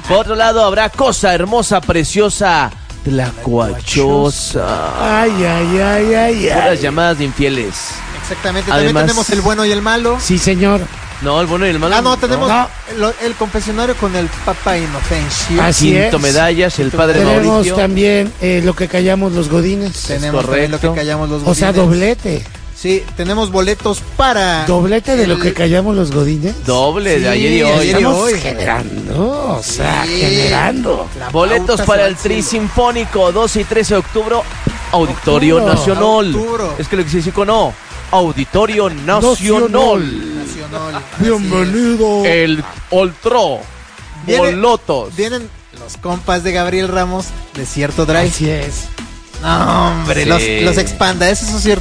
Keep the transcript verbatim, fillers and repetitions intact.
Por otro lado, habrá Cosa Hermosa, Preciosa, Tlacuachosa. Ay, ay, ay, ay, Puras ay. llamadas de infieles. Exactamente, Además- también tenemos el bueno y el malo. Sí, señor. No, el bueno y el malo. Ah, no, tenemos No. El, el confesionario con el Papa Inocencio. Así Quinto es. Medallas, el padre Tenemos Mauricio. también eh, lo que callamos los godines. Tenemos también lo que correcto. callamos los O godines. sea, doblete. Sí, tenemos boletos para... Doblete de el- lo que callamos los godines. Doble, Sí, de ayer y hoy. ayer y Estamos hoy. generando, o sea, Sí. generando. La Boletos pauta para se va el al cielo. Tri Sinfónico, doce y trece de octubre, Auditorio Octubro. Nacional. Octubro. Es que lo que se dice con O, Auditorio Nacional. Nacional. Nacional. Bienvenido. El Oltro, Viene- Bolotos. Vienen los compas de Gabriel Ramos, Desierto Drive. Así es. No, hombre, Sí. los, los expanda, eso es cierto.